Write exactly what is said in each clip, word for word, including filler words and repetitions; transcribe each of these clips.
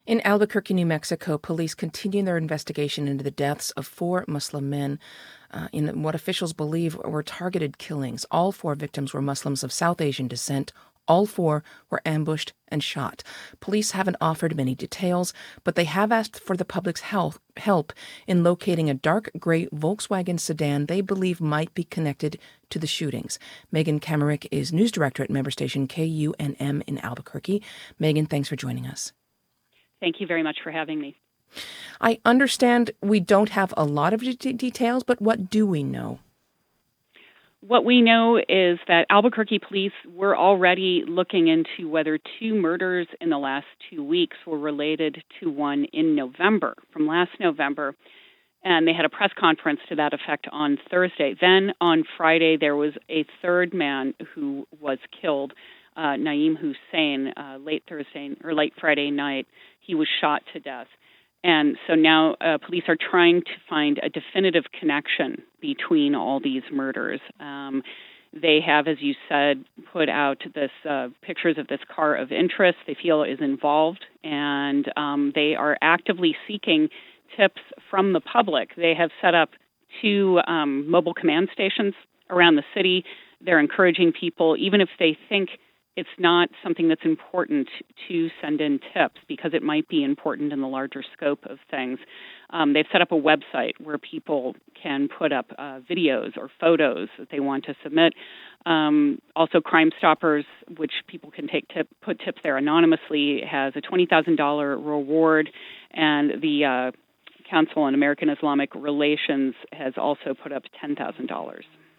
In Albuquerque, New Mexico, police continue their investigation into the deaths of four Muslim men uh, in what officials believe were targeted killings. All four victims were Muslims of South Asian descent. All four were ambushed and shot. Police haven't offered many details, but they have asked for the public's help, help in locating a dark gray Volkswagen sedan they believe might be connected to the shootings. Megan Kamerick is news director at member station K U N M in Albuquerque. Megan, thanks for joining us. Thank you very much for having me. I understand we don't have a lot of de- details, but what do we know? What we know is that Albuquerque police were already looking into whether two murders in the last two weeks were related to one in November, from last November. And they had a press conference to that effect on Thursday. Then on Friday, there was a third man who was killed, uh, Naeem Hussein, uh, late Thursday or late Friday night. He was shot to death. And so now uh, police are trying to find a definitive connection between all these murders. Um, they have, as you said, put out this uh, pictures of this car of interest they feel is involved, and um, they are actively seeking tips from the public. They have set up two um, mobile command stations around the city. They're encouraging people, even if they think it's not something that's important, to send in tips because it might be important in the larger scope of things. Um, they've set up a website where people can put up uh, videos or photos that they want to submit. Um, also, Crime Stoppers, which people can take tip, put tips there anonymously, has a twenty thousand dollars reward, and the uh, Council on American Islamic Relations has also put up ten thousand dollars.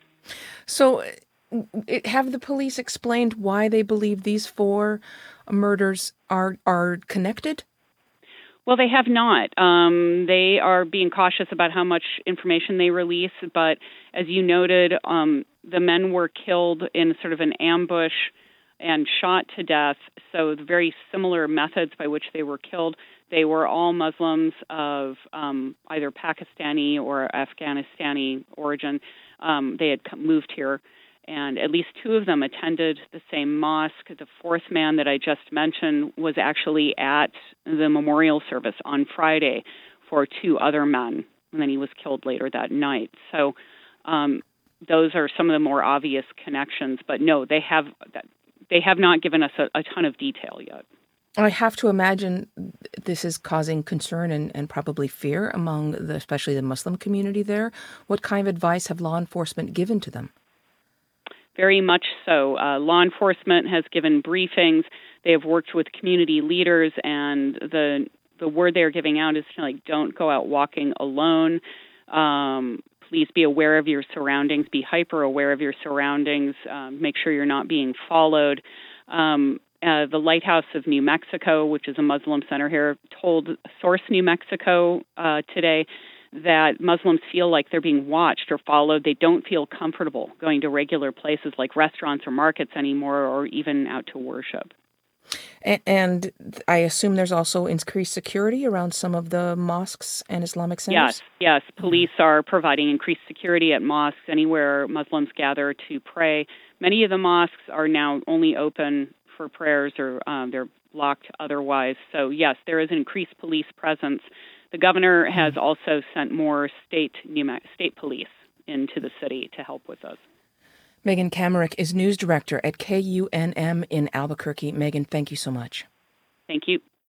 So, have the police explained why they believe these four murders are are connected? Well, they have not. Um, they are being cautious about how much information they release, but as you noted, um, the men were killed in sort of an ambush and shot to death, so the very similar methods by which they were killed. They were all Muslims of um, either Pakistani or Afghanistani origin. Um, they had moved here, and at least two of them attended the same mosque. The fourth man that I just mentioned was actually at the memorial service on Friday for two other men, and then he was killed later that night. So um, those are some of the more obvious connections. But no, they have they have not given us a, a ton of detail yet. I have to imagine this is causing concern and, and probably fear among the, especially the Muslim community there. What kind of advice have law enforcement given to them? Very much so. Uh, law enforcement has given briefings. They have worked with community leaders, and the the word they're giving out is to, like, don't go out walking alone. Um, please be aware of your surroundings. Be hyper aware of your surroundings. Um, make sure you're not being followed. Um, uh, the Lighthouse of New Mexico, which is a Muslim center here, told Source New Mexico uh, today that Muslims feel like they're being watched or followed. They don't feel comfortable going to regular places like restaurants or markets anymore, or even out to worship. And I assume there's also increased security around some of the mosques and Islamic centers? Yes, yes. Police are providing increased security at mosques anywhere Muslims gather to pray. Many of the mosques are now only open for prayers, or um, they're blocked otherwise. So yes, there is an increased police presence. The governor has also sent more state New Me- state police into the city to help with us. Megan Kamerick is news director at K U N M in Albuquerque. Megan, thank you so much. Thank you.